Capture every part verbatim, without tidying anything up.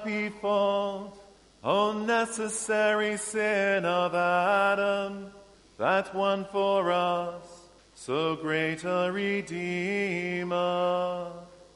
happy fault, O necessary sin of Adam, that won for us so great a Redeemer.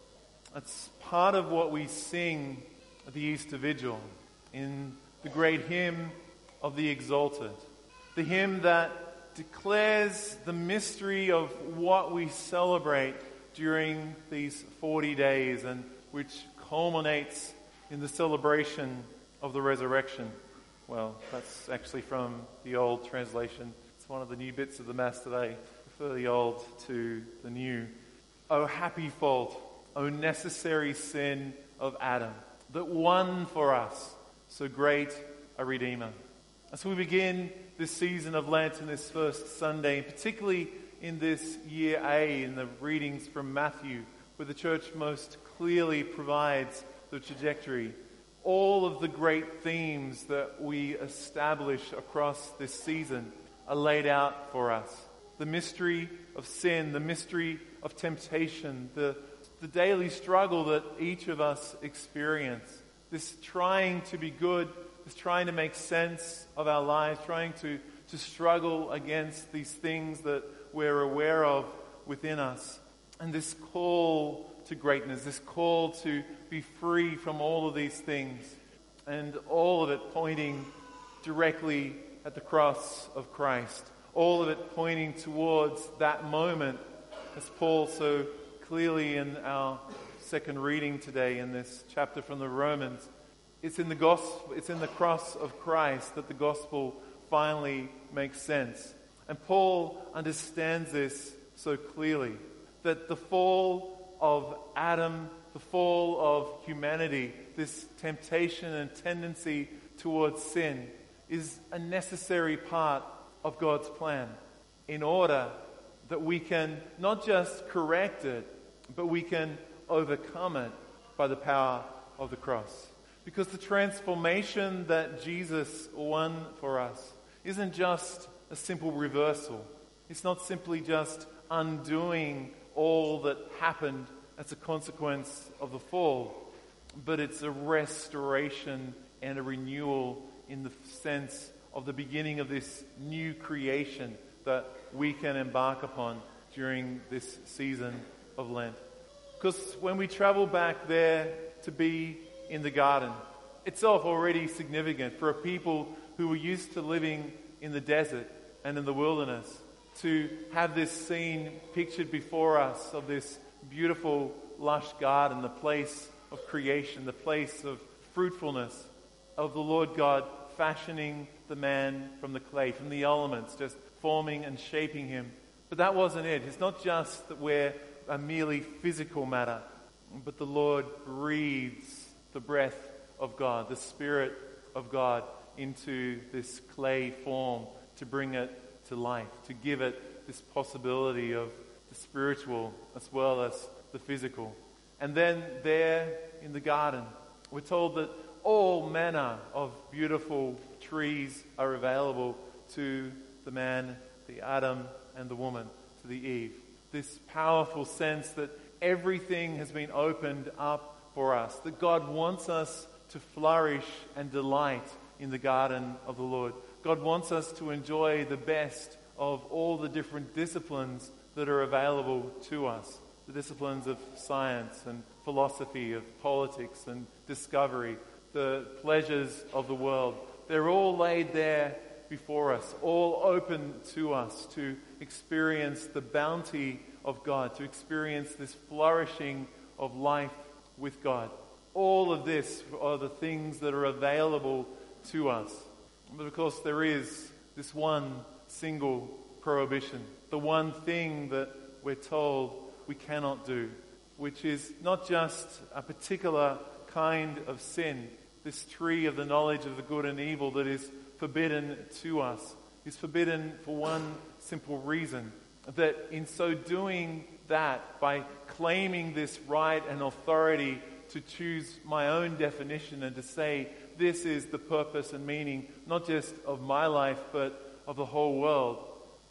That's part of what we sing at the Easter Vigil in the great hymn of the Exalted. The hymn that declares the mystery of what we celebrate during these forty days and which culminates in the celebration of the resurrection. Well, that's actually from the old translation. It's one of the new bits of the Mass today. Prefer the old to the new. O happy fault, O necessary sin of Adam, that won for us so great a Redeemer. As we begin this season of Lent and this first Sunday, particularly in this year A, in the readings from Matthew, where the church most clearly provides the trajectory, all of the great themes that we establish across this season are laid out for us. The mystery of sin, the mystery of temptation, the, the daily struggle that each of us experience, this trying to be good, this trying to make sense of our lives, trying to, to struggle against these things that we're aware of within us. And this call to greatness, this call to be free from all of these things, and all of it pointing directly at the cross of Christ. All of it pointing towards that moment, as Paul so clearly in our second reading today in this chapter from the Romans. It's in the gospel, it's in the cross of Christ that the gospel finally makes sense. And Paul understands this so clearly, that the fall of Adam, the fall of humanity, this temptation and tendency towards sin, is a necessary part of God's plan in order that we can not just correct it, but we can overcome it by the power of the cross. Because the transformation that Jesus won for us isn't just a simple reversal. It's not simply just undoing all that happened as a consequence of the fall, but it's a restoration and a renewal in the sense of the beginning of this new creation that we can embark upon during this season of Lent. Because when we travel back there to be in the garden, itself already significant for a people who were used to living in the desert and in the wilderness, to have this scene pictured before us of this beautiful, lush garden, the place of creation, the place of fruitfulness, of the Lord God fashioning the man from the clay, from the elements, just forming and shaping him. But that wasn't it. It's not just that we're a merely physical matter, but the Lord breathes the breath of God, the Spirit of God, into this clay form to bring it to life, to give it this possibility of the spiritual as well as the physical. And then there in the garden, we're told that all manner of beautiful trees are available to the man, the Adam, and the woman, to the Eve. This powerful sense that everything has been opened up for us, that God wants us to flourish and delight in the garden of the Lord. God wants us to enjoy the best of all the different disciplines that are available to us. The disciplines of science and philosophy, of politics and discovery, the pleasures of the world. They're all laid there before us, all open to us to experience the bounty of God, to experience this flourishing of life with God. All of this are the things that are available to us. But of course there is this one single prohibition, the one thing that we're told we cannot do, which is not just a particular kind of sin. This tree of the knowledge of the good and evil that is forbidden to us is forbidden for one simple reason, that in so doing that, by claiming this right and authority to choose my own definition and to say this is the purpose and meaning not just of my life but of the whole world,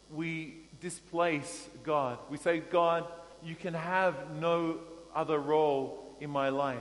we displace God. We say, God, you can have no other role in my life.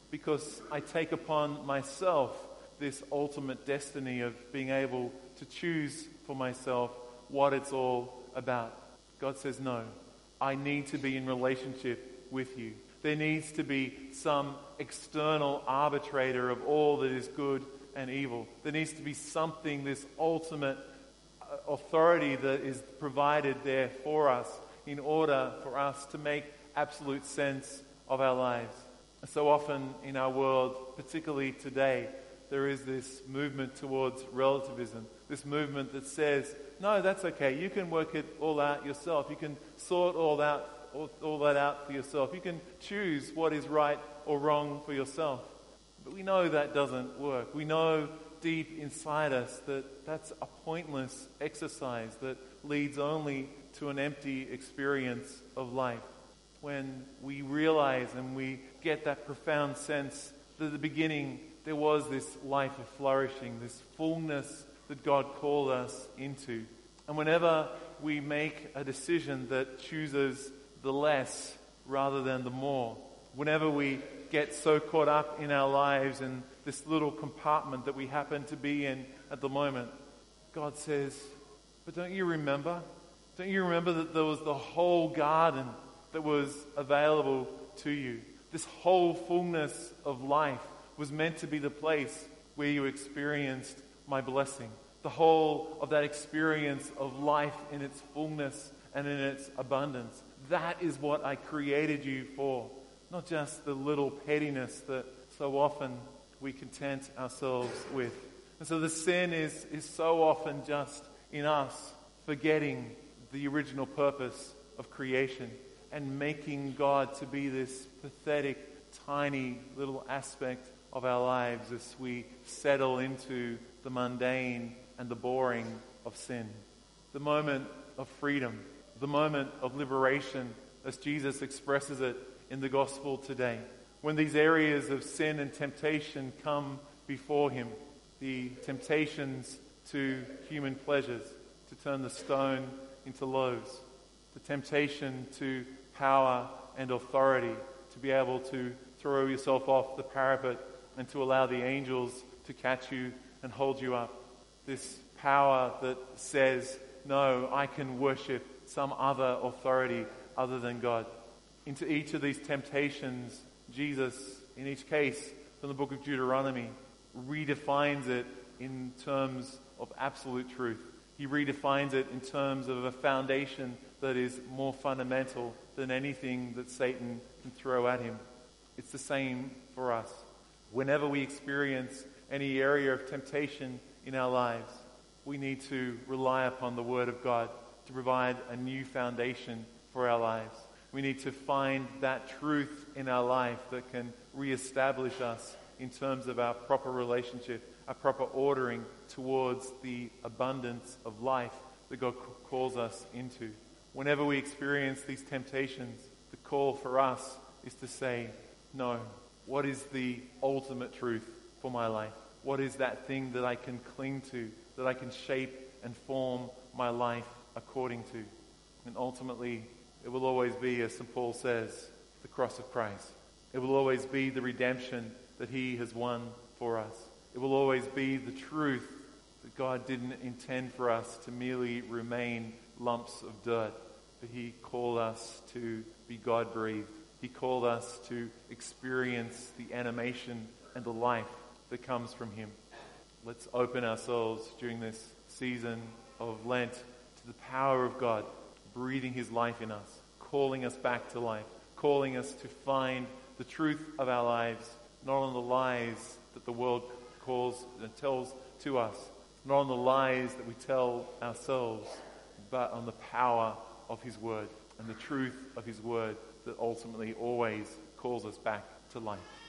because I take upon myself this ultimate destiny of being able to choose for myself what it's all about. God says, no, I need to be in relationship with you. There needs to be some external arbitrator of all that is good and evil. There needs to be something, this ultimate authority that is provided there for us in order for us to make absolute sense of our lives. So often in our world, particularly today, there is this movement towards relativism, this movement that says, no, that's okay, you can work it all out yourself, you can sort all out, all, all that out for yourself, you can choose what is right or wrong for yourself. But we know that doesn't work. We know deep inside us that that's a pointless exercise that leads only to an empty experience of life. When we realize and we get that profound sense that at the beginning there was this life of flourishing, this fullness that God called us into. And whenever we make a decision that chooses the less rather than the more, whenever we get so caught up in our lives and this little compartment that we happen to be in at the moment, God says, but don't you remember? Don't you remember that there was the whole garden that was available to you? This whole fullness of life was meant to be the place where you experienced my blessing. The whole of that experience of life in its fullness and in its abundance. That is what I created you for. Not just the little pettiness that so often we content ourselves with. And so the sin is, is so often just in us forgetting the original purpose of creation and making God to be this pathetic, tiny little aspect of our lives as we settle into the mundane and the boring of sin. The moment of freedom, the moment of liberation, as Jesus expresses it in the gospel today. When these areas of sin and temptation come before him, the temptations to human pleasures, to turn the stone into loaves, the temptation to power and authority, to be able to throw yourself off the parapet and to allow the angels to catch you and hold you up. This power that says, no, I can worship some other authority other than God. Into each of these temptations, Jesus, in each case from the book of Deuteronomy, redefines it in terms of absolute truth. He redefines it in terms of a foundation that is more fundamental than anything that Satan can throw at him. It's the same for us. Whenever we experience any area of temptation in our lives, we need to rely upon the Word of God to provide a new foundation for our lives. We need to find that truth in our life that can reestablish us in terms of our proper relationship, our proper ordering towards the abundance of life that God calls us into. Whenever we experience these temptations, the call for us is to say, no, what is the ultimate truth for my life? What is that thing that I can cling to, that I can shape and form my life according to? And ultimately, it will always be, as Saint Paul says, the cross of Christ. It will always be the redemption that he has won for us. It will always be the truth that God didn't intend for us to merely remain lumps of dirt, but he called us to be God-breathed. He called us to experience the animation and the life that comes from him. Let's open ourselves during this season of Lent to the power of God, breathing his life in us, calling us back to life, calling us to find the truth of our lives, not on the lies that the world calls and tells to us, not on the lies that we tell ourselves, but on the power of his word and the truth of his word that ultimately always calls us back to life.